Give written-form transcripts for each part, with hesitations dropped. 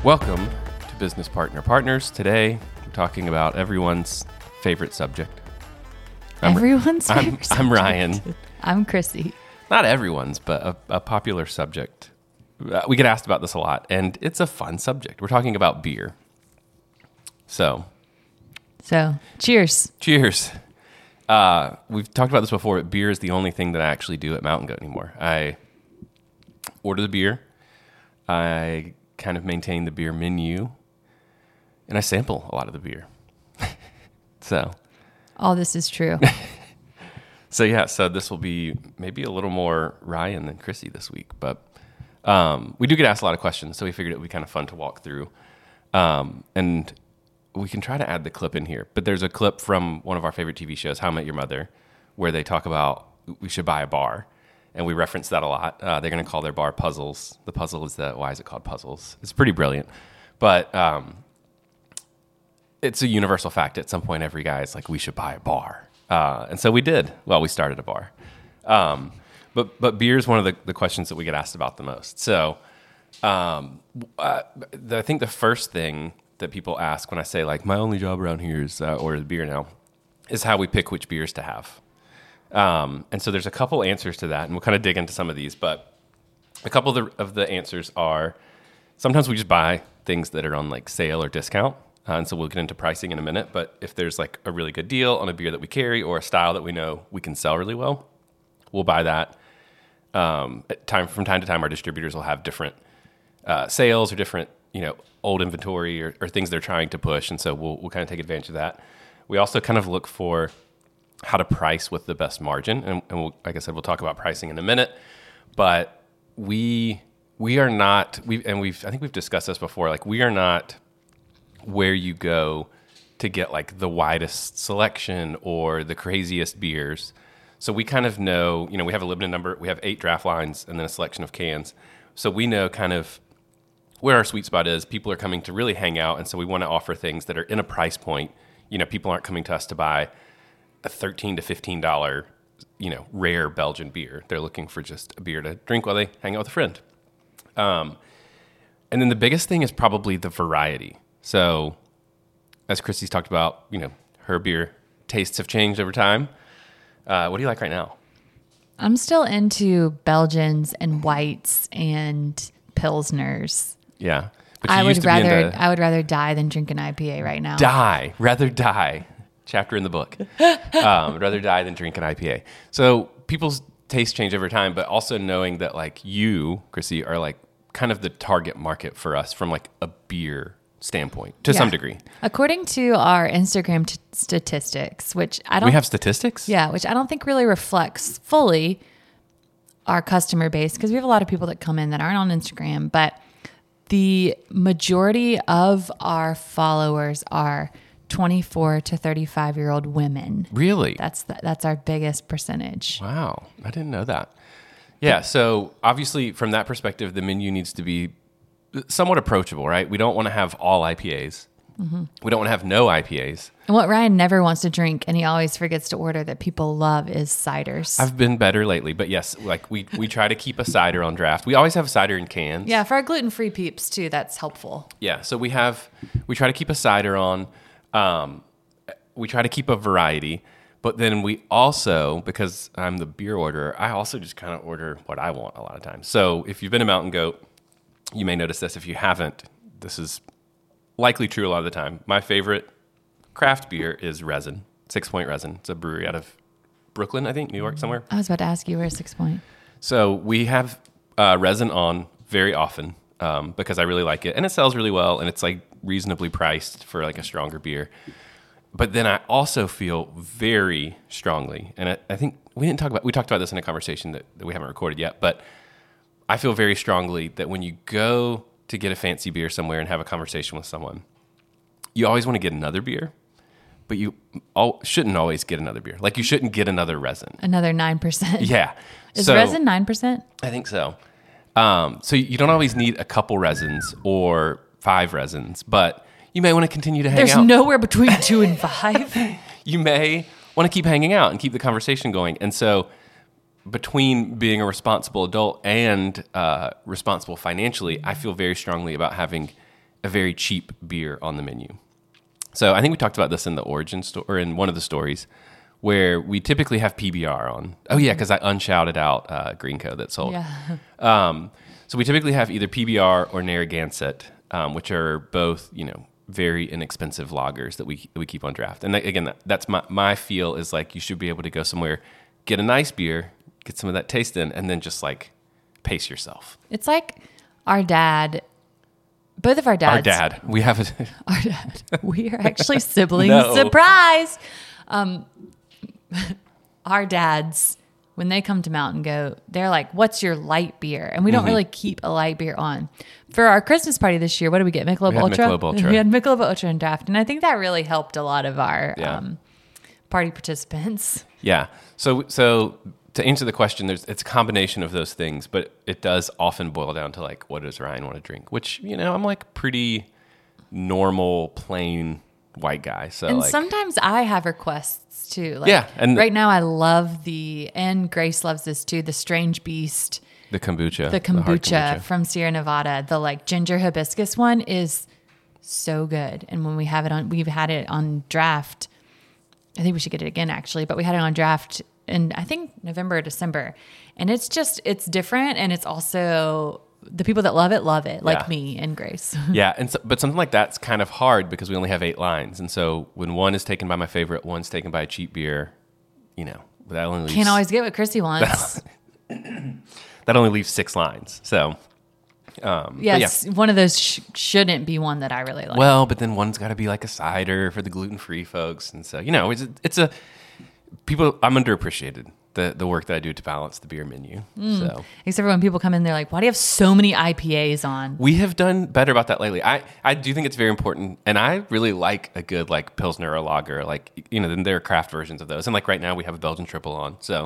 Welcome to Business Partner Partners. Today, we're talking about everyone's favorite subject. Everyone's favorite subject. I'm Ryan. I'm Chrissy. Not everyone's, but a popular subject. We get asked about this a lot, and it's a fun subject. We're talking about beer. So, cheers. Cheers. We've talked about this before, but beer is the only thing that I actually do at Mountain Goat anymore. I order the beer. I kind of maintain the beer menu, and I sample a lot of the beer. So all this is true. So this will be maybe a little more Ryan than Chrissy this week, but we do get asked a lot of questions, so we figured it would be kind of fun to walk through. And we can try to add the clip in here, but there's a clip from one of our favorite TV shows, How I Met Your Mother, where they talk about we should buy a bar. And we reference that a lot. They're going to call their bar Puzzles. The puzzle is why is it called Puzzles? It's pretty brilliant. But it's a universal fact. At some point, every guy is like, we should buy a bar. And so we did. Well, we started a bar. But beer is one of the questions that we get asked about the most. So I think the first thing that people ask when I say, like, my only job around here is order the beer now, is how we pick which beers to have. And so there's a couple answers to that, and we'll kind of dig into some of these, but a couple of the answers are sometimes we just buy things that are on like sale or discount. And so we'll get into pricing in a minute, but if there's like a really good deal on a beer that we carry or a style that we know we can sell really well, we'll buy that. From time to time, our distributors will have different sales or different, old inventory or things they're trying to push. And so we'll kind of take advantage of that. We also kind of look for how to price with the best margin. And we'll, like I said, we'll talk about pricing in a minute, but we are not, I think we've discussed this before, like we are not where you go to get like the widest selection or the craziest beers. So we kind of know, we have a limited number, we have 8 draft lines and then a selection of cans. So we know kind of where our sweet spot is. People are coming to really hang out. And so we want to offer things that are in a price point. People aren't coming to us to buy a $13 to $15, rare Belgian beer. They're looking for just a beer to drink while they hang out with a friend. And then the biggest thing is probably the variety. So as Christy's talked about, her beer tastes have changed over time. What do you like right now? I'm still into Belgians and whites and Pilsners. Yeah. But I would rather die than drink an IPA right now. Rather die. Chapter in the book. Rather die than drink an IPA. So people's tastes change over time, but also knowing that like you, Chrissy, are like kind of the target market for us from like a beer standpoint to some degree. According to our Instagram statistics, which I don't... We have statistics? Yeah, which I don't think really reflects fully our customer base, because we have a lot of people that come in that aren't on Instagram, but the majority of our followers are 24 to 35-year-old women. Really? That's our biggest percentage. Wow. I didn't know that. Yeah. So obviously from that perspective, the menu needs to be somewhat approachable, right? We don't want to have all IPAs. Mm-hmm. We don't want to have no IPAs. And what Ryan never wants to drink, and he always forgets to order that people love, is ciders. I've been better lately, but yes, like we try to keep a cider on draft. We always have cider in cans. Yeah. For our gluten-free peeps too, that's helpful. Yeah. So we try to keep a cider on. We try to keep a variety, but then we also, because I'm the beer orderer, I also just kind of order what I want a lot of times. So if you've been to Mountain Goat, you may notice this. If you haven't, this is likely true a lot of the time. My favorite craft beer is Resin, 6 Point Resin. It's a brewery out of Brooklyn, I think, New York somewhere. I was about to ask you, where's 6 Point? So we have Resin on very often because I really like it. And it sells really well, and it's like reasonably priced for like a stronger beer. But then I also feel very strongly, and I think we talked about this in a conversation that we haven't recorded yet, but I feel very strongly that when you go to get a fancy beer somewhere and have a conversation with someone, you always want to get another beer, but you shouldn't always get another beer. Like you shouldn't get another Resin. Another 9%. Yeah. Is Resin 9%? I think so. So you don't always need a couple Resins or 5 Resins, but you may want to continue to hang out. There's nowhere between 2 and 5. You may want to keep hanging out and keep the conversation going. And so between being a responsible adult and responsible financially, I feel very strongly about having a very cheap beer on the menu. So I think we talked about this in the origin story, or in one of the stories, where we typically have PBR on. Oh yeah, because I unshouted out Greenco that sold. Yeah. So we typically have either PBR or Narragansett, which are both, very inexpensive lagers that we keep on draft. And again, that's my feel is like you should be able to go somewhere, get a nice beer, get some of that taste in, and then just like pace yourself. It's like our dad, both of our dads. Our dad. We have a... Our dad. We are actually siblings. No. Surprise! Our dads, when they come to Mountain Goat, they're like, what's your light beer? And we don't really keep a light beer on. For our Christmas party this year, what did we get? Michelob Ultra? Michelob Ultra. We had Michelob Ultra in draft. And I think that really helped a lot of our party participants. Yeah. So to answer the question, it's a combination of those things, but it does often boil down to like, what does Ryan want to drink? Which, I'm like pretty normal, plain white guy. So and sometimes I have requests too. Like, yeah. And right now I love and Grace loves this too, the Strange Beast. The kombucha. The kombucha from Sierra Nevada. The like ginger hibiscus one is so good. And when we've had it on draft. I think we should get it again actually, but we had it on draft in I think November or December. And it's different. And it's also the people that love it, like me and Grace. Yeah. But something like that's kind of hard because we only have 8 lines. And so when one is taken by my favorite, one's taken by a cheap beer, that only leaves... Can't always get what Chrissy wants. That only leaves 6 lines. So, yes, one of those shouldn't be one that I really like. Well, but then one's got to be like a cider for the gluten-free folks. And so, I'm underappreciated, the work that I do to balance the beer menu. So except for when people come in, they're like, why do you have so many IPAs on? We have done better about that lately. I do think it's very important. And I really like a good like Pilsner or lager, like, then there are craft versions of those. And like right now we have a Belgian triple on. So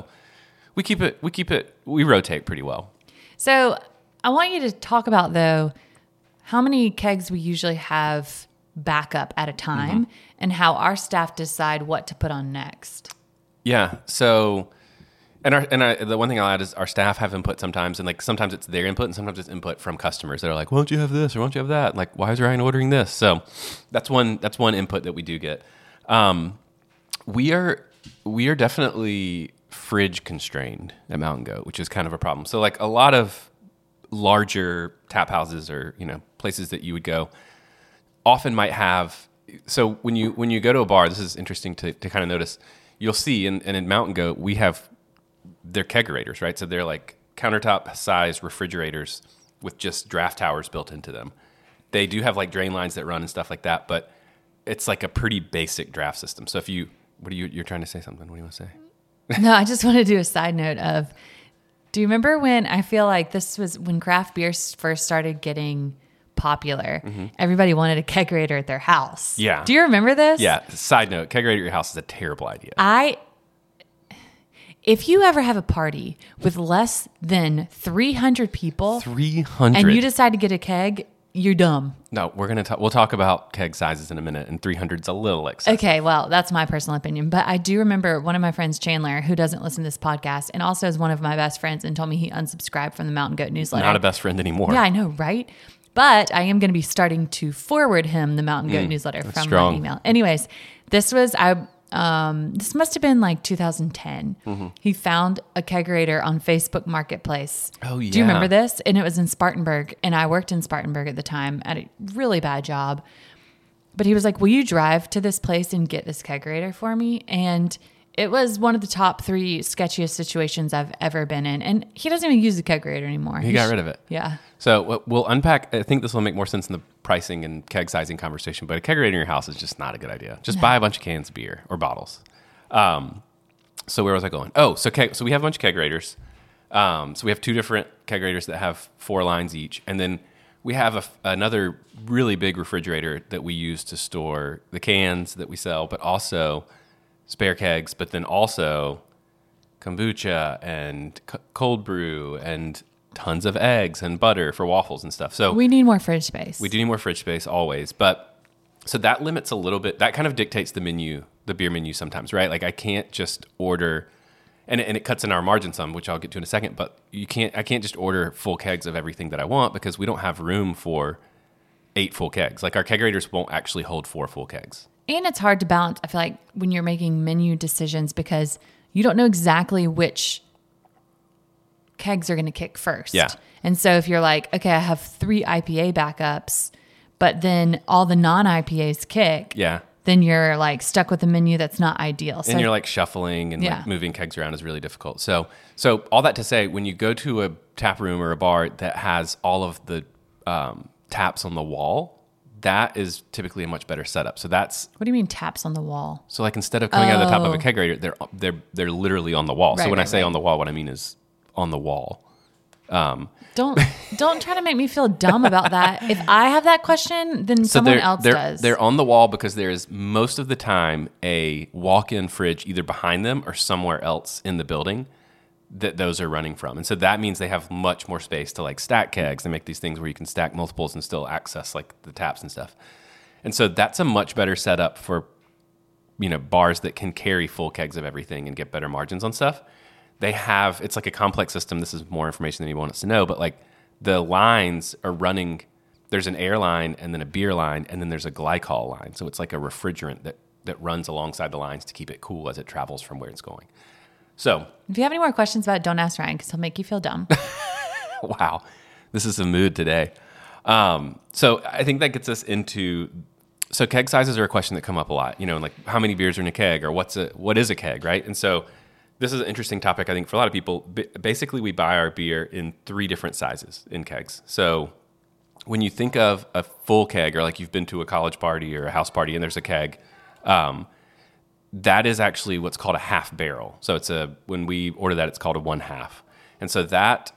we rotate pretty well. So I want you to talk about, though, how many kegs we usually have backup at a time and how our staff decide what to put on next. Yeah. So, the one thing I'll add is our staff have input sometimes, and like sometimes it's their input and sometimes it's input from customers that are like, why don't you have this or why don't you have that? Like, why is Ryan ordering this? So that's one input that we do get. We are definitely fridge constrained at Mountain Goat, which is kind of a problem. So like a lot of larger tap houses or places that you would go often might have. So when you go to a bar, this is interesting to kind of notice. You'll see in Mountain Goat we have their kegerators, right? So they're like countertop size refrigerators with just draft towers built into them. They do have like drain lines that run and stuff like that, but it's like a pretty basic draft system. So if you're trying to say something, what do you want to say? No, I just want to do a side note of, do you remember when I feel like this was when craft beer first started getting popular? Everybody wanted a kegerator at their house. Yeah. Do you remember this? Yeah. Side note, kegerator at your house is a terrible idea. If you ever have a party with less than 300 people 300 and you decide to get a keg, you're dumb. No, we'll talk about keg sizes in a minute, and 300's a little excessive. Okay, well, that's my personal opinion. But I do remember one of my friends, Chandler, who doesn't listen to this podcast and also is one of my best friends and told me he unsubscribed from the Mountain Goat newsletter. Not a best friend anymore. Yeah, I know, right? But I am going to be starting to forward him the Mountain Goat newsletter from strong. my email. Anyways, this must have been like 2010. He found a kegerator on Facebook Marketplace. Oh, yeah. Do you remember this? And it was in Spartanburg. And I worked in Spartanburg at the time at a really bad job. But he was like, will you drive to this place and get this kegerator for me? And it was one of the top 3 sketchiest situations I've ever been in. And he doesn't even use the kegerator anymore. He got rid of it. Yeah. So we'll unpack. I think this will make more sense in the pricing and keg sizing conversation, but a kegerator in your house is just not a good idea. Just buy a bunch of cans of beer or bottles. So where was I going? Oh, so we have a bunch of kegerators. So we have 2 different kegerators that have 4 lines each. And then we have another really big refrigerator that we use to store the cans that we sell, but also spare kegs, but then also kombucha and cold brew and tons of eggs and butter for waffles and stuff. So we need more fridge space. We do need more fridge space always. But so that limits a little bit. That kind of dictates the menu, the beer menu sometimes, right? Like I can't just order, and it cuts in our margin some, which I'll get to in a second, but I can't just order full kegs of everything that I want because we don't have room for 8 full kegs. Like our kegerators won't actually hold 4 full kegs. And it's hard to balance, I feel like, when you're making menu decisions because you don't know exactly which kegs are going to kick first. Yeah. And so if you're like, okay, I have 3 IPA backups, but then all the non-IPAs kick, Yeah. then you're like stuck with a menu that's not ideal. So And you're like shuffling and Yeah. like moving kegs around is really difficult. So all that to say, when you go to a tap room or a bar that has all of the taps on the wall, that is typically a much better setup. So that's what do you mean taps on the wall? so like instead of coming out of the top of a kegerator, they're literally on the wall. So Right, when I right, say right. on the wall, what I mean is on the wall. Don't try to make me feel dumb about that. If I have that question, then someone else does. They're on the wall because there is most of the time a walk-in fridge either behind them or somewhere else in the building that those are running from. And so that means they have much more space to like stack kegs and make these things where you can stack multiples and still access like the taps and stuff. And so that's a much better setup for, bars that can carry full kegs of everything and get better margins on stuff. It's like a complex system. This is more information than you want us to know, but like the lines are running, there's an air line and then a beer line, and then there's a glycol line. So it's like a refrigerant that runs alongside the lines to keep it cool as it travels from where it's going. So, if you have any more questions about it, don't ask Ryan because he'll make you feel dumb. wow, this is a mood today. So I think that gets us into, so keg sizes are a question that come up a lot, like how many beers are in a keg or what is a keg, right? And so this is an interesting topic, I think, for a lot of people. Basically, we buy our beer in 3 different sizes in kegs. So when you think of a full keg, or like you've been to a college party or a house party and there's a keg, that is actually what's called a half barrel. So when we order that, it's called a 1/2. And so that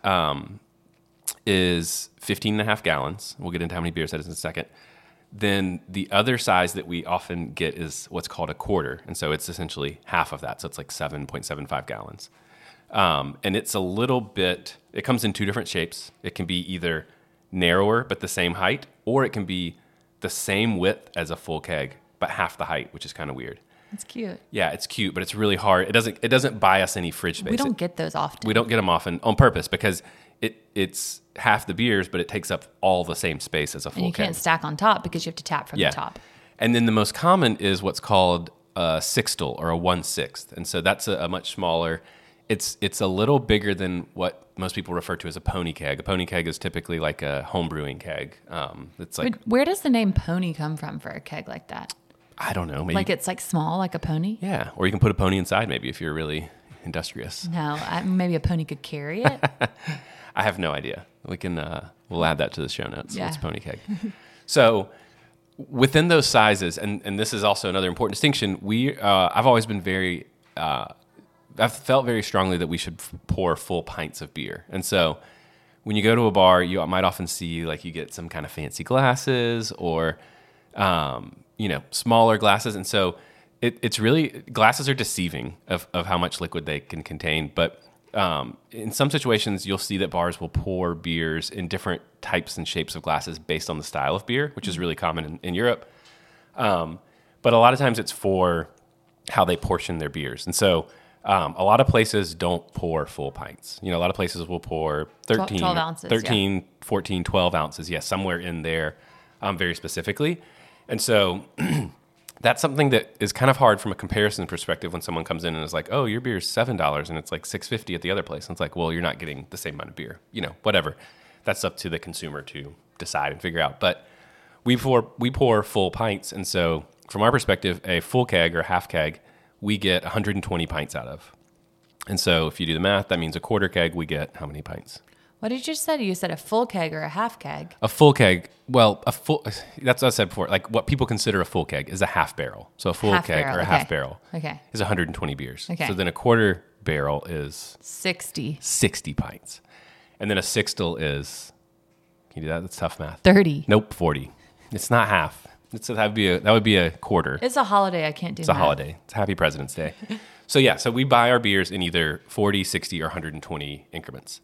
is 15.5 gallons. We'll get into how many beers that is in a second. Then the other size that we often get is what's called a quarter. And so it's essentially half of that. So it's like 7.75 gallons. And it's a little bit, it comes in 2 different shapes. It can be either narrower but the same height, or it can be the same width as a full keg but half the height, which is kind of weird. It's cute. Yeah, it's cute, but it's really hard. It doesn't buy us any fridge space. We don't get those often. We don't get them often on purpose because it's half the beers, but it takes up all the same space as a full And you keg. can't stack on top because you have to tap from the top. And then the most common is what's called a sixtel or a 1/6. And so that's a much smaller. It's a little bigger than what most people refer to as a pony keg. A pony keg is typically like a home brewing keg. It's like, Where does the name pony come from for a keg like that? I don't know. Maybe, Like it's like small, like a pony? yeah. Or you can put a pony inside maybe if you're really industrious. No, maybe a pony could carry it. I have no idea. We can we'll add that to the show notes. Yeah. It's pony keg. So within those sizes, and this is also another important distinction. I've always been very I've felt very strongly that we should pour full pints of beer. And so when you go to a bar, you might often see like you get some kind of fancy glasses or smaller glasses. And so it's really, glasses are deceiving of how much liquid they can contain. But in some situations, you'll see that bars will pour beers in different types and shapes of glasses based on the style of beer, which is really common in Europe. But a lot of times it's for how they portion their beers. And so a lot of places don't pour full pints. A lot of places will pour 13, 12 ounces, 13 14, 12 ounces. Yes, somewhere in there very specifically. And so that's something that is kind of hard from a comparison perspective when someone comes in and is like, oh, your beer is $7 and it's like $6.50 at the other place. And it's like, well, you're not getting the same amount of beer, whatever. That's up to the consumer to decide and figure out. But we pour full pints. And so from our perspective, a full keg or half keg, we get 120 pints out of. And so if you do the math, that means a quarter keg, we get how many pints? What did you say? You said a full keg or a half keg? A full keg, that's what I said before. Like what people consider a full keg is a half barrel. So a full Half keg barrel, or a okay. half barrel Okay. is 120 beers. Okay. So then a quarter barrel is 60. 60 pints. And then a sixtel is, can you do that? That's tough math. 30. Nope, 40. It's not half. That would be a quarter. It's a holiday. I can't do It's a holiday. It's Happy President's Day. So we buy our beers in either 40, 60, or 120 increments.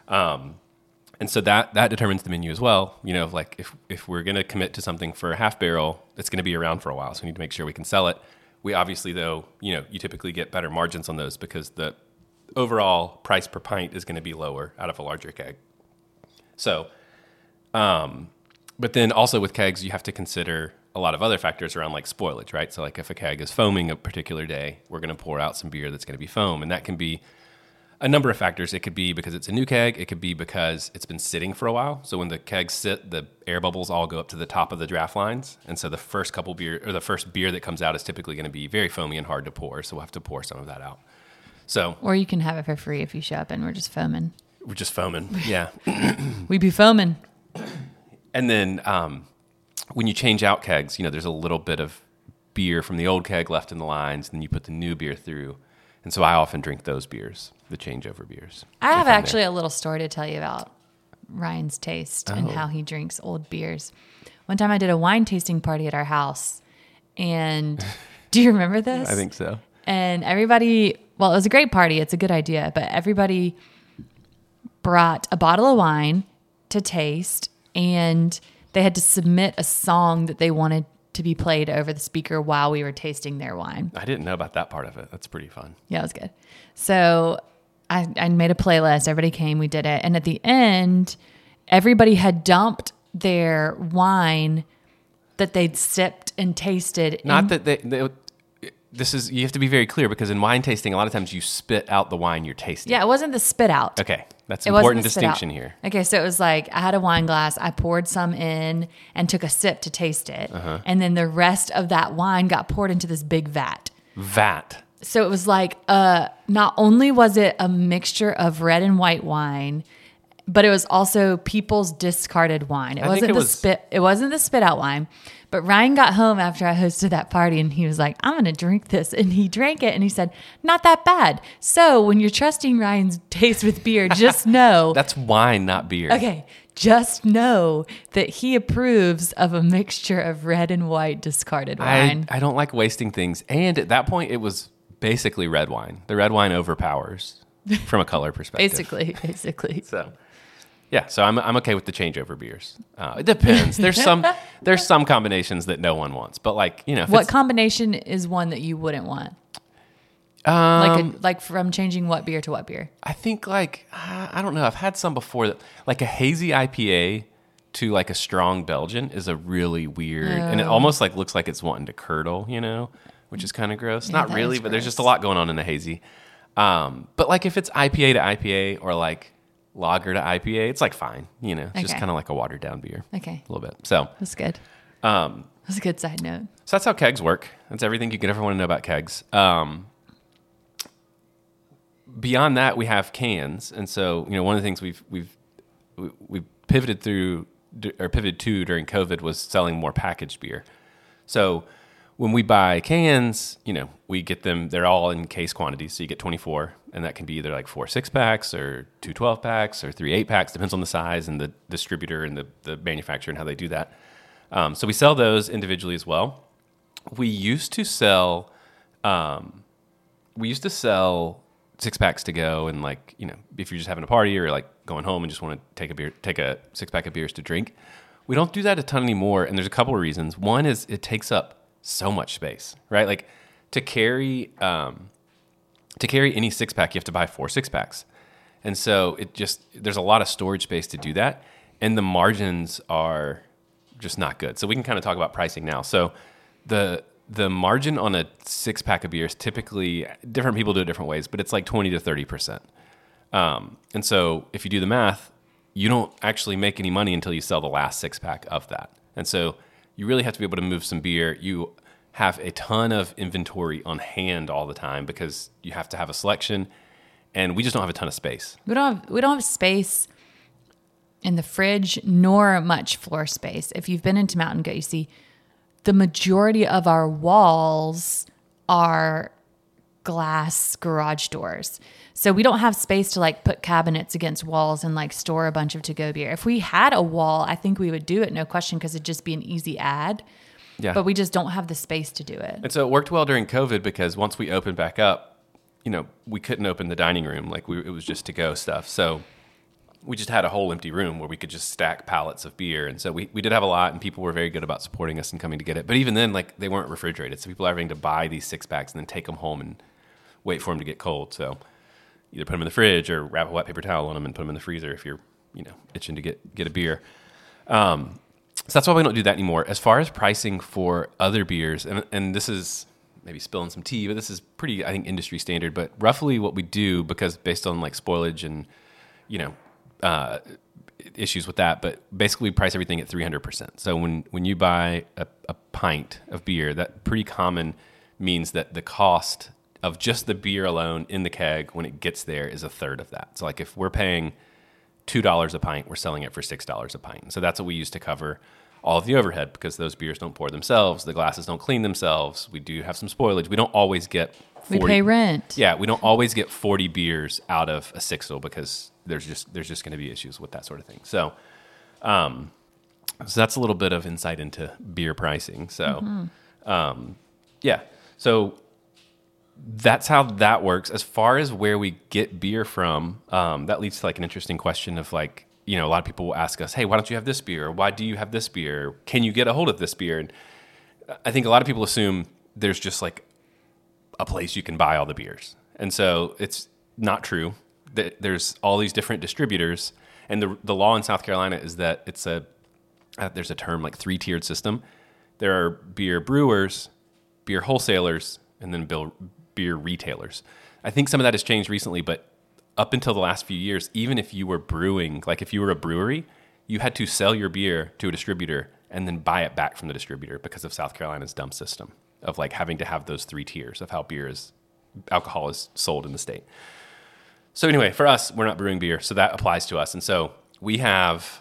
And so that determines the menu as well. Like if we're going to commit to something for a half barrel, it's going to be around for a while. So we need to make sure we can sell it. We obviously, though, you typically get better margins on those because the overall price per pint is going to be lower out of a larger keg. So But then also with kegs, you have to consider a lot of other factors around like spoilage, right? So like if a keg is foaming a particular day, we're going to pour out some beer that's going to be foam. And that can be a number of factors. It could be because it's a new keg. It could be because it's been sitting for a while. So when the kegs sit, the air bubbles all go up to the top of the draft lines. And so the first the first beer that comes out is typically going to be very foamy and hard to pour. So we'll have to pour some of that out. So, Or you can have it for free if you show up and we're just foaming. we're just foaming. Yeah. We be foaming. And then when you change out kegs, there's a little bit of beer from the old keg left in the lines, and then you put the new beer through. And so I often drink those beers, the changeover beers. I have actually a little story to tell you about Ryan's taste and Oh. how he drinks old beers. One time I did a wine tasting party at our house, and do you remember this? I think so. And everybody, well, it was a great party. It's a good idea, but everybody brought a bottle of wine to taste, and they had to submit a song that they wanted to be played over the speaker while we were tasting their wine. I didn't know about that part of it. That's pretty fun. Yeah, it was good. So I made a playlist. Everybody came, we did it. And at the end, everybody had dumped their wine that they'd sipped and tasted. Not that you have to be very clear, because in wine tasting, a lot of times you spit out the wine you're tasting. Yeah, it wasn't the spit out. Okay. That's It an wasn't important the spit out. distinction here. Okay, so it was like I had a wine glass, I poured some in and took a sip to taste it. And then the rest of that wine got poured into this big vat. Vat. So it was like not only was it a mixture of red and white wine, but it was also people's discarded wine. It wasn't the spit out wine. But Ryan got home after I hosted that party and he was like, I'm going to drink this. And he drank it and he said, not that bad. So when you're trusting Ryan's taste with beer, just know. That's wine, not beer. Okay, just know that he approves of a mixture of red and white discarded wine. I don't like wasting things. And at that point, it was basically red wine. The red wine overpowers from a color perspective. Basically. So, yeah. So I'm okay with the changeover beers. It depends. There's some combinations that no one wants, but if What it's, combination is one that you wouldn't want? Like from changing what beer to what beer? I think I don't know. I've had some before that like a hazy IPA to like a strong Belgian is a really weird, and it almost looks like it's wanting to curdle, which is kind of gross. Yeah, Not that really, is but there's just a gross. lot going on in a hazy. But if it's IPA to IPA or like lager to IPA, it's fine, It's just Okay. kind of like a watered down beer. Okay, A little bit. So, that's good. That's a good side note. so that's how kegs work. That's everything you could ever want to know about kegs. Beyond that, we have cans, and so one of the things we've pivoted to during COVID was selling more packaged beer. So when we buy cans, we get them. They're all in case quantities, so you get 24, and that can be either like 4 6-packs or 2 12-packs or 3 8-packs, depends on the size and the distributor and the manufacturer and how they do that. So we sell those individually as well. We used to sell 6-packs to go, and if you're just having a party or going home and just want to take a 6-pack of beers to drink. We don't do that a ton anymore, and there's a couple of reasons. One is it takes up so much space, right? To carry any 6-pack, you have to buy 4 6-packs, and so there's a lot of storage space to do that, and the margins are just not good. So we can kind of talk about pricing now. So the margin on a 6-pack of beer is typically, different people do it different ways, but it's like 20 to 30%. And so if you do the math, you don't actually make any money until you sell the last 6-pack of that. And so you really have to be able to move some beer. You have a ton of inventory on hand all the time because you have to have a selection, and we just don't have a ton of space. We don't have space in the fridge nor much floor space. If you've been into Mountain Goat, you see the majority of our walls are glass garage doors. So we don't have space to put cabinets against walls and store a bunch of to-go beer. If we had a wall, I think we would do it, no question, because it'd just be an easy add. Yeah. But we just don't have the space to do it. And so it worked well during COVID because once we opened back up, we couldn't open the dining room. It was just to-go stuff. So we just had a whole empty room where we could just stack pallets of beer. And so we did have a lot, and people were very good about supporting us and coming to get it. But even then, they weren't refrigerated. So people are having to buy these 6-packs and then take them home and wait for them to get cold. So either put them in the fridge or wrap a wet paper towel on them and put them in the freezer if you're, itching to get a beer. So that's why we don't do that anymore. As far as pricing for other beers, and this is maybe spilling some tea, but this is pretty, I think, industry standard. But roughly what we do, because based on like spoilage and, issues with that, but basically we price everything at 300%. So when you buy a pint of beer, that pretty common means that the cost of just the beer alone in the keg when it gets there is a third of that. So like if we're paying $2 a pint, we're selling it for $6 a pint. So that's what we use to cover all of the overhead, because those beers don't pour themselves, the glasses don't clean themselves. We do have some spoilage. We don't always get 40. We pay rent. Yeah, we don't always get 40 beers out of a sixtel, because there's just going to be issues with that sort of thing. So, so that's a little bit of insight into beer pricing. So, yeah. So that's how that works. As far as where we get beer from, that leads to like an interesting question of like, a lot of people will ask us, hey, why don't you have this beer? Why do you have this beer? Can you get a hold of this beer? And I think a lot of people assume there's just like a place you can buy all the beers. And so it's not true. There's all these different distributors, and the law in South Carolina is that there's a term like 3-tiered system. There are beer brewers, beer wholesalers, and then beer retailers. I think some of that has changed recently, but up until the last few years, even if you were brewing, like if you were a brewery, you had to sell your beer to a distributor and then buy it back from the distributor because of South Carolina's dumb system of like having to have those 3 tiers of how alcohol is sold in the state. So anyway, for us, we're not brewing beer, so that applies to us. And so we have,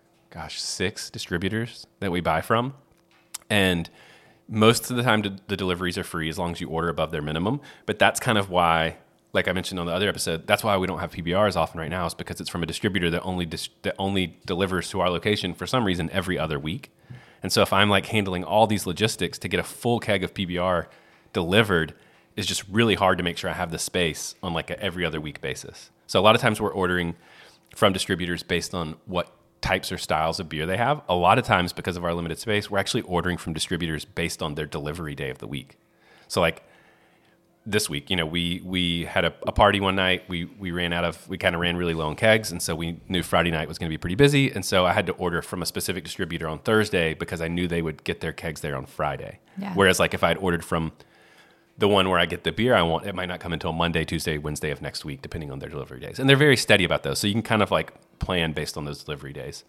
6 distributors that we buy from. And most of the time, the deliveries are free as long as you order above their minimum. But that's kind of why, like I mentioned on the other episode, that's why we don't have PBRs often right now, is because it's from a distributor that only delivers to our location for some reason every other week. And so if I'm like handling all these logistics to get a full keg of PBR delivered, is just really hard to make sure I have the space on like a every other week basis. So a lot of times we're ordering from distributors based on what types or styles of beer they have. A lot of times, because of our limited space, we're actually ordering from distributors based on their delivery day of the week. So like this week, we had a party one night. We kind of ran really low on kegs. And so we knew Friday night was going to be pretty busy. And so I had to order from a specific distributor on Thursday because I knew they would get their kegs there on Friday. Yeah. Whereas like if I had ordered from the one where I get the beer I want, it might not come until Monday, Tuesday, Wednesday of next week, depending on their delivery days. And they're very steady about those. So you can kind of like plan based on those delivery days.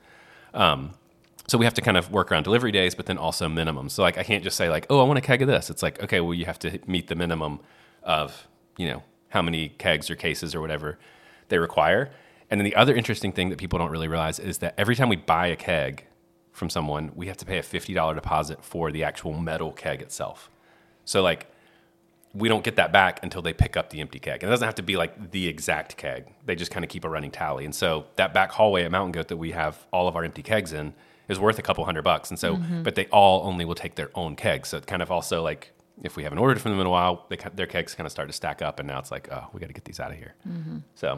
So we have to kind of work around delivery days, but then also minimums. So like I can't just say like, oh, I want a keg of this. It's like, okay, well, you have to meet the minimum of, how many kegs or cases or whatever they require. And then the other interesting thing that people don't really realize is that every time we buy a keg from someone, we have to pay a $50 deposit for the actual metal keg itself. So like, we don't get that back until they pick up the empty keg. And it doesn't have to be like the exact keg. They just kind of keep a running tally. And so that back hallway at Mountain Goat that we have all of our empty kegs in is worth a couple $100. And so, but they all only will take their own kegs. So it kind of also like, if we haven't ordered from them in a while, their kegs kind of start to stack up. And now it's like, oh, we got to get these out of here. So,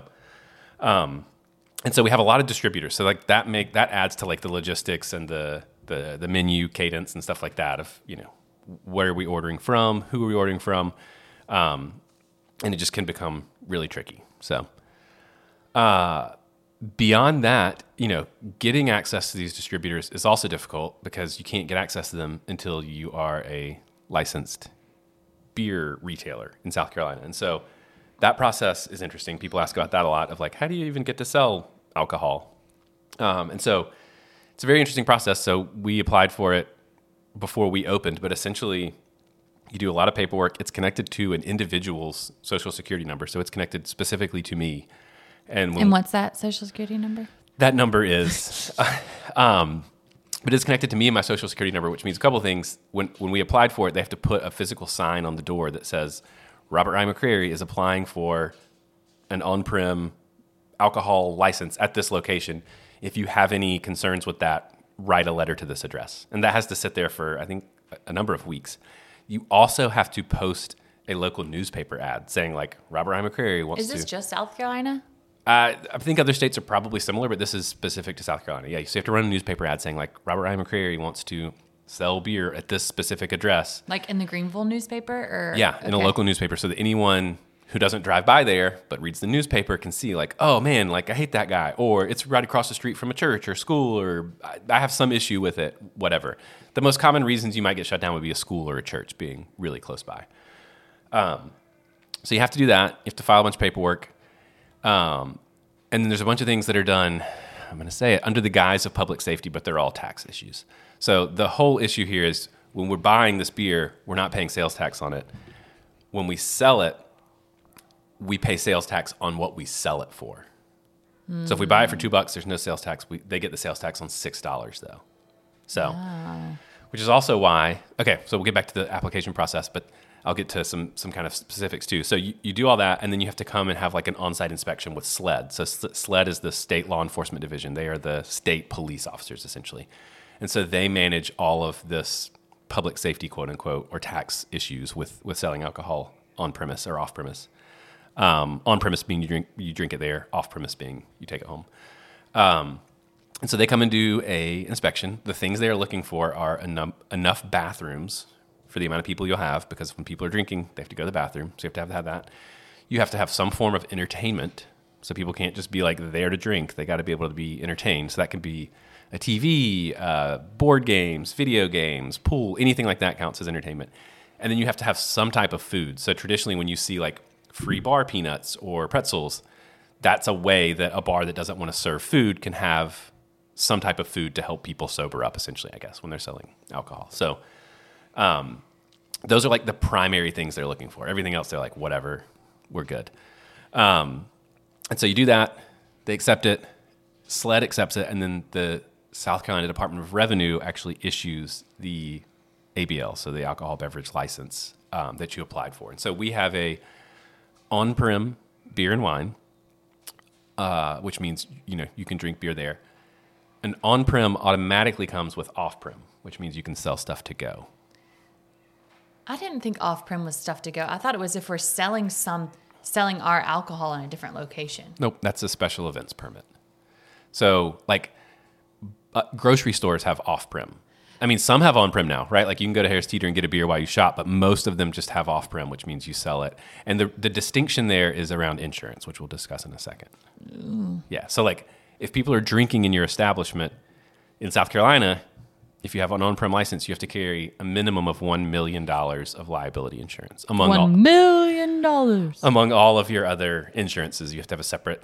and so we have a lot of distributors. So like that adds to like the logistics and the menu cadence and stuff like that of, where are we ordering from? Who are we ordering from? And it just can become really tricky. So beyond that, getting access to these distributors is also difficult because you can't get access to them until you are a licensed beer retailer in South Carolina. And so that process is interesting. People ask about that a lot of like, how do you even get to sell alcohol? And so it's a very interesting process. So we applied for it before we opened, but essentially you do a lot of paperwork. It's connected to an individual's social security number. So it's connected specifically to me. And what's that social security number? That number is, but it's connected to me and my social security number, which means a couple of things. When we applied for it, they have to put a physical sign on the door that says, Robert I. McCrary is applying for an on-prem alcohol license at this location. If you have any concerns with that, write a letter to this address. And that has to sit there for, I think, a number of weeks. You also have to post a local newspaper ad saying like, Robert I. McCrary wants to... Is this just South Carolina? I think other states are probably similar, but this is specific to South Carolina. Yeah, so you have to run a newspaper ad saying like, Robert I. McCrary wants to sell beer at this specific address. Like in the Greenville newspaper? Or yeah, in a local newspaper, so that anyone who doesn't drive by there but reads the newspaper can see like, oh man, like I hate that guy, or it's right across the street from a church or school, or I have some issue with it, whatever. The most common reasons you might get shut down would be a school or a church being really close by. So you have to do that. You have to file a bunch of paperwork. And then there's a bunch of things that are done, I'm going to say it, under the guise of public safety, but they're all tax issues. So the whole issue here is when we're buying this beer, we're not paying sales tax on it. When we sell it, we pay sales tax on what we sell it for. So if we buy it for $2, there's no sales tax. They get the sales tax on $6 though. So, which is also why, okay, so we'll get back to the application process, but I'll get to some kind of specifics too. So you do all that, and then you have to come and have like an on-site inspection with SLED. So SLED is the state law enforcement division. They are the state police officers essentially. And so they manage all of this public safety, quote unquote, or tax issues with selling alcohol on premise or off premise. On premise being you drink it there, off premise being you take it home. And so they come and do a inspection. The things they are looking for are enough bathrooms for the amount of people you'll have, because when people are drinking, they have to go to the bathroom. So you have to have that. You have to have some form of entertainment. So people can't just be like there to drink. They got to be able to be entertained. So that can be a TV, board games, video games, pool, anything like that counts as entertainment. And then you have to have some type of food. So traditionally when you see like free bar peanuts or pretzels, that's a way that a bar that doesn't want to serve food can have some type of food to help people sober up, essentially, I guess, when they're selling alcohol. So those are like the primary things they're looking for. Everything else, they're like, whatever, we're good. And so you do that. They accept it. SLED accepts it. And then the South Carolina Department of Revenue actually issues the ABL, so the alcohol beverage license that you applied for. And so we have a on-prem beer and wine, which means, you can drink beer there. An on-prem automatically comes with off-prem, which means you can sell stuff to go. I didn't think off-prem was stuff to go. I thought it was if we're selling our alcohol in a different location. Nope, that's a special events permit. So, like, grocery stores have off-prem. I mean, some have on-prem now, right? Like, you can go to Harris Teeter and get a beer while you shop, but most of them just have off-prem, which means you sell it. And the distinction there is around insurance, which we'll discuss in a second. Ooh. Yeah, so, like, if people are drinking in your establishment in South Carolina, if you have an on-prem license, you have to carry a minimum of $1 million of liability insurance. $1 million. Among all of your other insurances, you have to have a separate,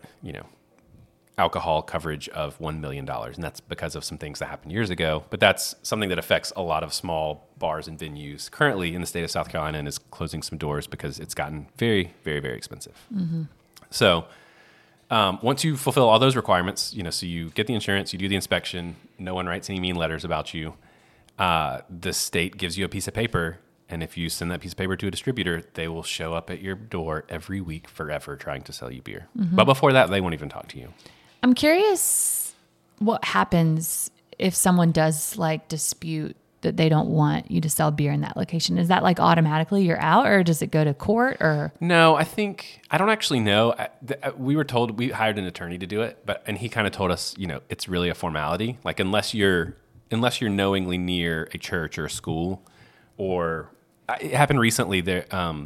alcohol coverage of $1 million. And that's because of some things that happened years ago. But that's something that affects a lot of small bars and venues currently in the state of South Carolina, and is closing some doors because it's gotten very, very, very expensive. Mm-hmm. So once you fulfill all those requirements, so you get the insurance, you do the inspection, no one writes any mean letters about you. The state gives you a piece of paper, and if you send that piece of paper to a distributor, they will show up at your door every week forever trying to sell you beer. Mm-hmm. But before that, they won't even talk to you. I'm curious what happens if someone does dispute that they don't want you to sell beer in that location. Is that automatically you're out, or does it go to court? Or no, I don't actually know. We were told, we hired an attorney to do it, and he kind of told us, it's really a formality. Like unless you're knowingly near a church or a school, or it happened recently. There,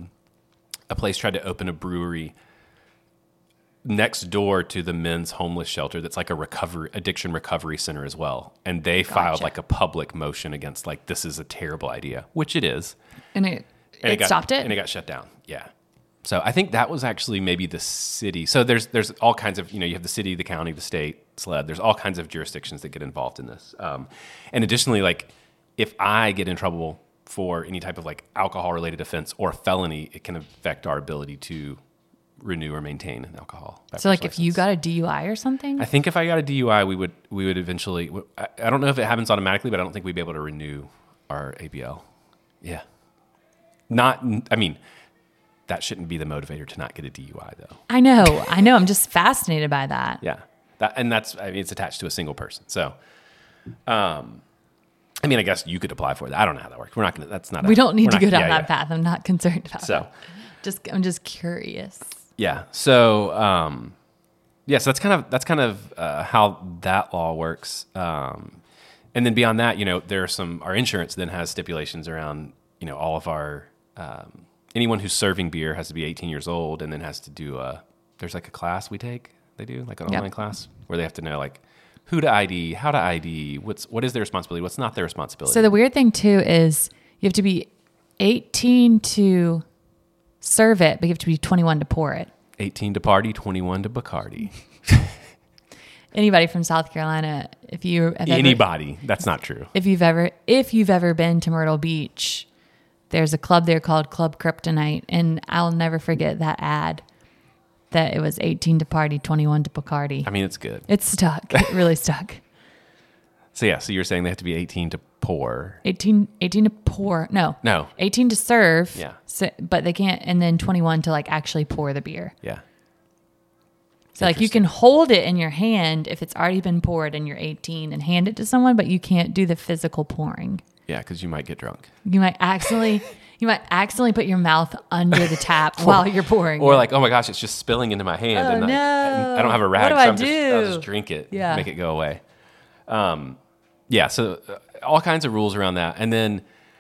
a place tried to open a brewery next door to the men's homeless shelter that's like a addiction recovery center as well. And they filed a public motion against this is a terrible idea, which it is. And it stopped it? And it got shut down. Yeah. So I think that was actually maybe the city. So there's all kinds of, you have the city, the county, the state, SLED. There's all kinds of jurisdictions that get involved in this. And additionally, if I get in trouble for any type of alcohol related offense or felony, it can affect our ability to renew or maintain an alcohol. So if you got a DUI or something? I think if I got a DUI, we would eventually, I don't know if it happens automatically, but I don't think we'd be able to renew our ABL. Yeah. That shouldn't be the motivator to not get a DUI though. I know. I'm just fascinated by that. Yeah. It's attached to a single person. So, I guess you could apply for that. I don't know how that works. We're not going to, we don't need to go down that path. I'm not concerned about that. I'm just curious. Yeah. So, so that's kind of how that law works. And then beyond that, there are our insurance then has stipulations around, all of our anyone who's serving beer has to be 18 years old and then has to do there's like a class they do like an online class where they have to know like who to ID, how to ID, what is their responsibility, what's not their responsibility. So the weird thing too is you have to be 18 to serve it, but you have to be 21 to pour it. 18 to party, 21 to Bacardi. Anybody from South Carolina, if you have Anybody, that's not true. If you've ever been to Myrtle Beach, there's a club there called Club Kryptonite, and I'll never forget that ad that it was 18 to party, 21 to Bacardi. I mean, it's good. It's stuck. It really stuck. So yeah, so you're saying they have to be 18 to pour. 18 to pour. No. 18 to serve. Yeah. So, but they can't, and then 21 to like actually pour the beer. Yeah. So like you can hold it in your hand if it's already been poured and you're 18 and hand it to someone, but you can't do the physical pouring. Yeah, because you might get drunk. You might accidentally put your mouth under the tap while you're pouring. Or like, oh my gosh, it's just spilling into my hand. Oh, and no. I don't have a rag, What do so I'll do? just drink it, Yeah. make it go away. Yeah, so all kinds of rules around that. And then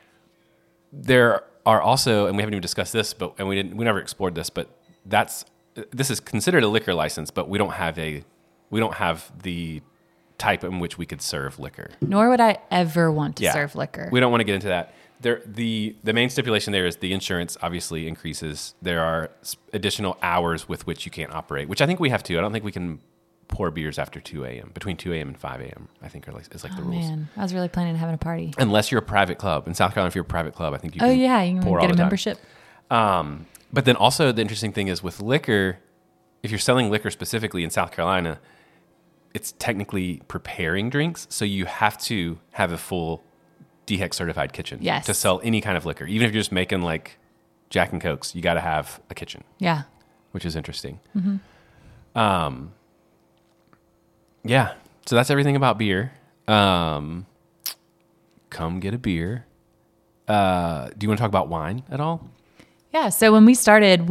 there are also, and we haven't even discussed this, and we never explored this, but this is considered a liquor license, but we don't have the type in which we could serve liquor. Nor would I ever want to serve liquor. We don't want to get into that. The main stipulation there is the insurance obviously increases. There are additional hours with which you can't operate, which I think we have to. I don't think we can pour beers after 2 a.m. Between 2 a.m. and 5 a.m. I think is the rules. Man, I was really planning on having a party. Unless you're a private club. In South Carolina, if you're a private club, I think you can you can pour get all a the membership. But then also the interesting thing is with liquor, if you're selling liquor specifically in South Carolina, it's technically preparing drinks. So you have to have a full DHEC certified kitchen to sell any kind of liquor. Even if you're just making like Jack and Cokes, you got to have a kitchen. Yeah. Which is interesting. Mm-hmm. Yeah. So that's everything about beer. Come get a beer. Do you want to talk about wine at all? Yeah. So when we started,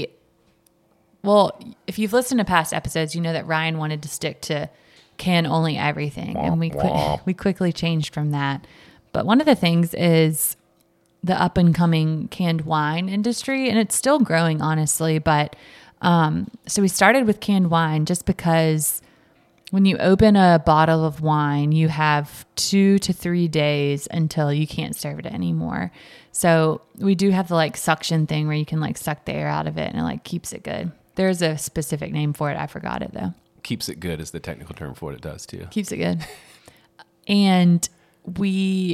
if you've listened to past episodes, you know that Ryan wanted to stick to can only everything. And we quickly changed from that. But one of the things is the up and coming canned wine industry, and it's still growing, honestly. But so we started with canned wine just because when you open a bottle of wine, you have 2 to 3 days until you can't serve it anymore. So we do have the like suction thing where you can like suck the air out of it and it like keeps it good. There's a specific name for it. I forgot it though. Keeps it good is the technical term for what it does too. Keeps it good. And we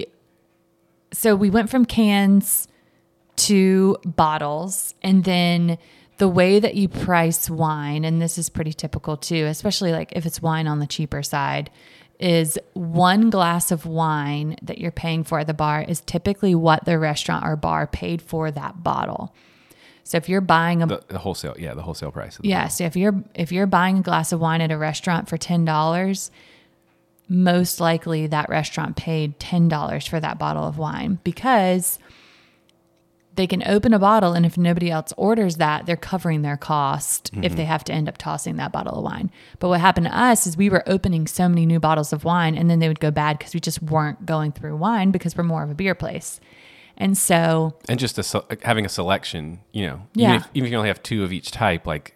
went from cans to bottles, and then the way that you price wine, and this is pretty typical too, especially like if it's wine on the cheaper side, is 1 glass of wine that you're paying for at the bar is typically what the restaurant or bar paid for that bottle. So if you're buying the wholesale price. So if you're buying a glass of wine at a restaurant for $10, most likely that restaurant paid $10 for that bottle of wine, because they can open a bottle, and if nobody else orders that, they're covering their cost if they have to end up tossing that bottle of wine. But what happened to us is we were opening so many new bottles of wine, and then they would go bad because we just weren't going through wine because we're more of a beer place. And so... And just having a selection, even if you only have 2 of each type, like,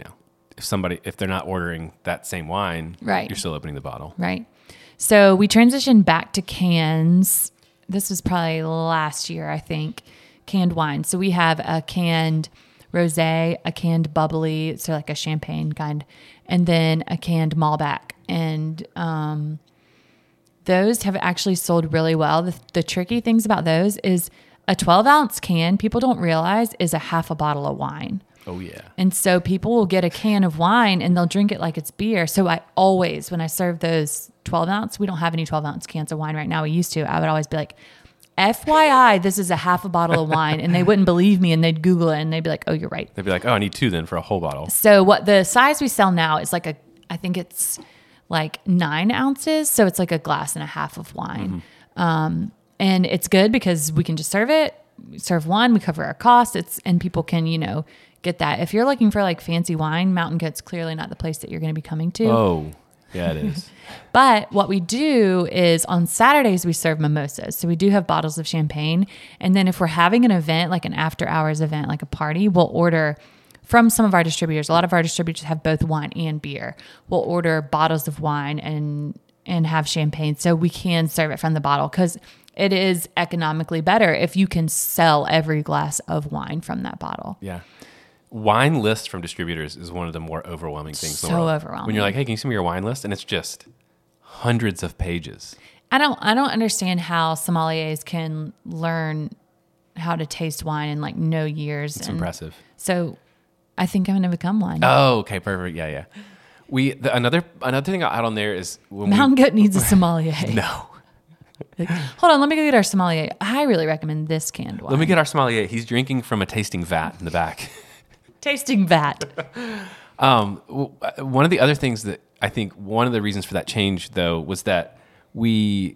if they're not ordering that same wine, you're still opening the bottle. Right. So we transitioned back to cans. This was probably last year, I think. Canned wine. So we have a canned rosé, a canned bubbly, so like a champagne kind, and then a canned Malbec. And those have actually sold really well. The tricky things about those is a 12-ounce can, people don't realize, is a half a bottle of wine. Oh, yeah. And so people will get a can of wine and they'll drink it like it's beer. So I always, when I serve those 12-ounce, we don't have any 12-ounce cans of wine right now. We used to. I would always be like, FYI, this is a half a bottle of wine. And they wouldn't believe me, and they'd Google it and they'd be like, oh, you're right. They'd be like, oh, I need 2 then for a whole bottle. So what the size we sell now is like I think it's like 9 ounces. So it's like a glass and a half of wine. Mm-hmm. And it's good because we can just serve one, we cover our costs. And people can, get that. If you're looking for like fancy wine, Mountain Goat's clearly not the place that you're going to be coming to. Oh, Yeah, it is. But what we do is on Saturdays, we serve mimosas. So we do have bottles of champagne. And then if we're having an event, like an after hours event, like a party, we'll order from some of our distributors. A lot of our distributors have both wine and beer. We'll order bottles of wine and have champagne so we can serve it from the bottle, because it is economically better if you can sell every glass of wine from that bottle. Yeah. Wine list from distributors is one of the more overwhelming things in the So world. overwhelming. When you're like, hey, can you send me your wine list? And it's just hundreds of pages. I don't understand how sommeliers can learn how to taste wine in like no years. It's impressive. So I think I'm going to become one. Oh, okay, perfect. Yeah. Another thing out on there is when Mountain Goat needs a sommelier. No. Like, hold on, let me go get our sommelier. I really recommend this canned wine. Let me get our sommelier. He's drinking from a tasting vat in the back. Tasting vat. One of the other things that I think one of the reasons for that change, though, was that the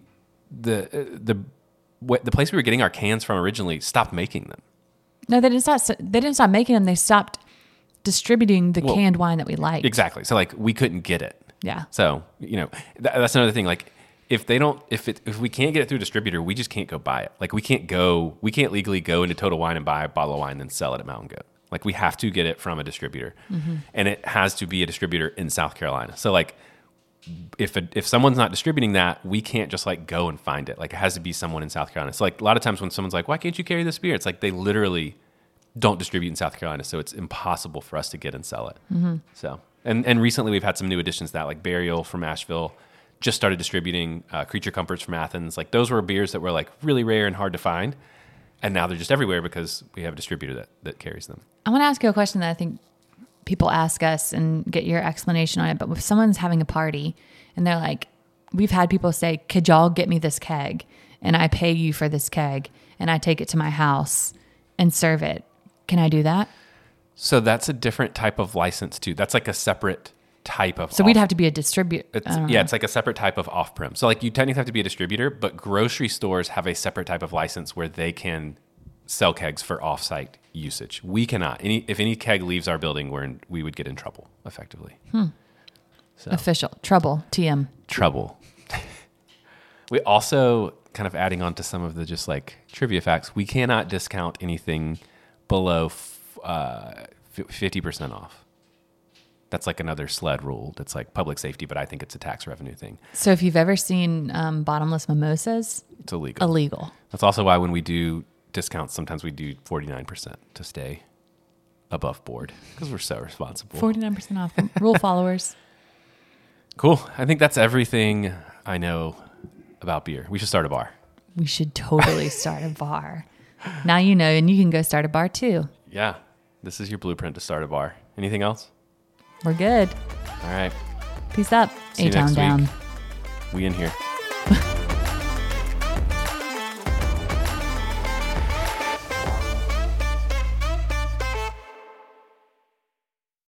place we were getting our cans from originally stopped making them. No, they didn't stop making them. They stopped distributing the canned wine that we like. Exactly. So like we couldn't get it. Yeah. So, that's another thing. Like if we can't get it through a distributor, we just can't go buy it. Like we can't legally go into Total Wine and buy a bottle of wine and then sell it at Mountain Goat. Like we have to get it from a distributor, and it has to be a distributor in South Carolina. So like if someone's not distributing that, we can't just like go and find it. Like it has to be someone in South Carolina. So like a lot of times when someone's like, why can't you carry this beer? It's like they literally don't distribute in South Carolina. So it's impossible for us to get and sell it. So, and recently we've had some new additions to that, like Burial from Asheville just started distributing, Creature Comforts from Athens. Like those were beers that were like really rare and hard to find. And now they're just everywhere because we have a distributor that carries them. I want to ask you a question that I think people ask us and get your explanation on it. But if someone's having a party and they're like, we've had people say, could y'all get me this keg? And I pay you for this keg and I take it to my house and serve it. Can I do that? So that's a different type of license too. That's like a separate type of. So we'd have to be a distributor. It's like a separate type of off-prem. So like you technically have to be a distributor, but grocery stores have a separate type of license where they can sell kegs for off-site usage. We cannot. If any keg leaves our building, we would get in trouble effectively. So. Official trouble. TM trouble. We also, kind of adding on to some of the just like trivia facts, we cannot discount anything below 50% off. That's like another SLED rule. That's like public safety, but I think it's a tax revenue thing. So if you've ever seen bottomless mimosas, it's illegal. Illegal. That's also why when we do discounts, sometimes we do 49% to stay above board because we're so responsible. 49% off. Rule followers. Cool. I think that's everything I know about beer. We should start a bar. We should totally start a bar. Now you know, and you can go start a bar too. Yeah. This is your blueprint to start a bar. Anything else? We're good. All right. Peace up. See you A-Town next down. week. We in here.